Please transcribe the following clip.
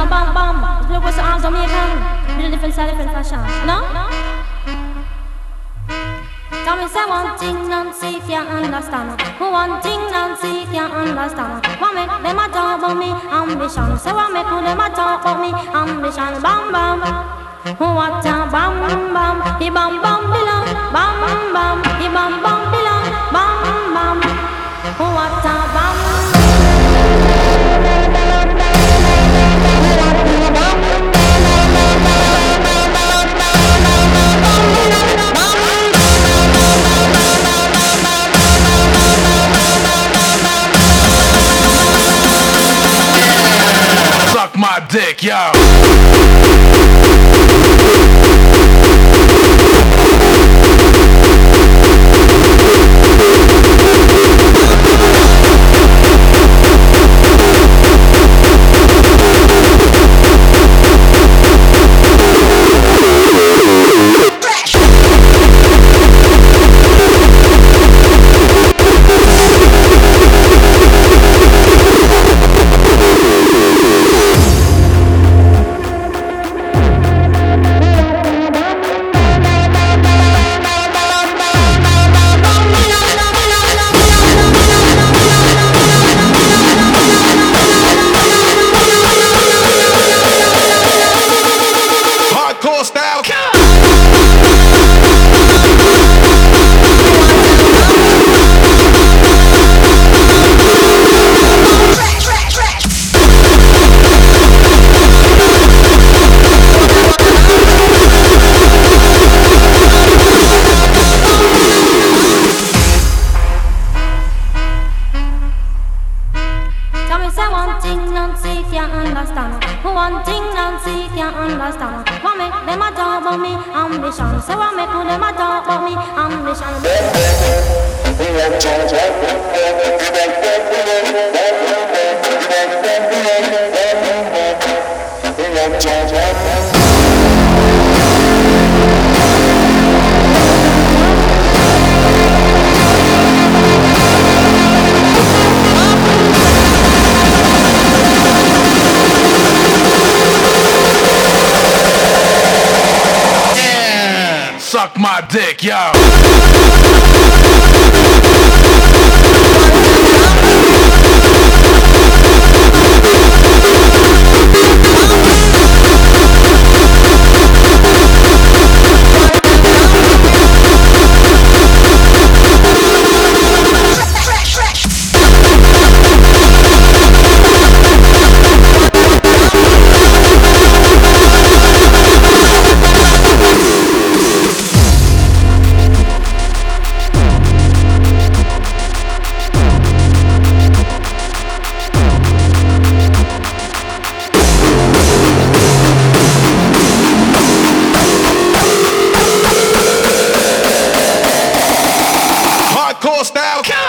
jam bam bam. Look what's the arms Jamaican. Really different style, different fashion. No? Tell me say one thing, Nancy can't understand. One thing, Nancy can't understand. What make them a talk about me ambition? Say what make them a talk about me ambition? Bam bam. What a bam bam. He bam bam below. Bam bam. He bam bam below. Bam bam. What a bam. Suck my dick, yo. One thing Nancy can't understand. What make them a talk about me ambition? Say what make them a talk about me ambition? Suck my dick, yo. Hardcore style.